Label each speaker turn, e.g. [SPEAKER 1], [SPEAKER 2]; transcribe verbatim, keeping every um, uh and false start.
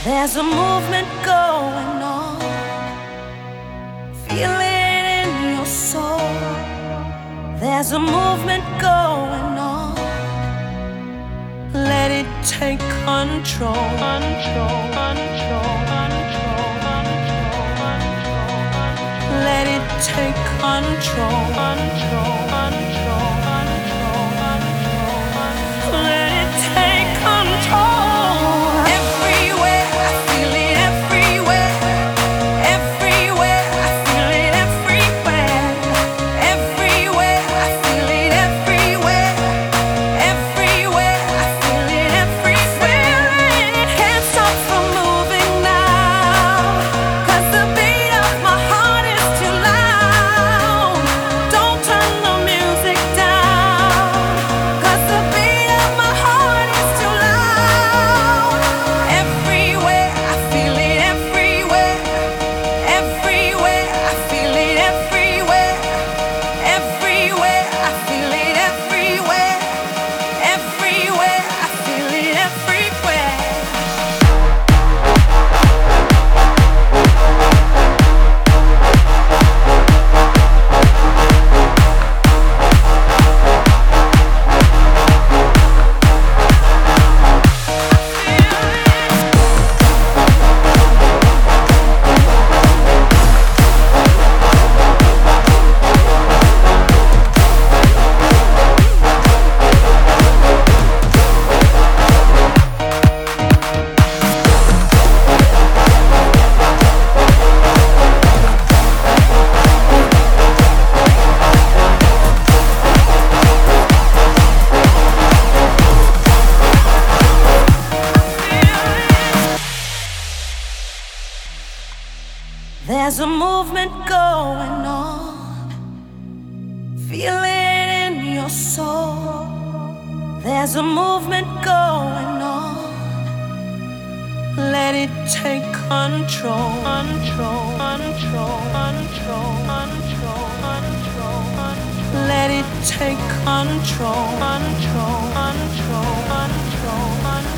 [SPEAKER 1] There's a movement going on. Feel it in your soul. There's a movement going on. Let it take control. Control, control, control, control, control. Let it take control. Control, control, control, control. Let it take control. There's a movement going on. Feel it in your soul. There's a movement going on. Let it take control. Control, control, control, control, control, control. Let it take control. Control, control, control, control.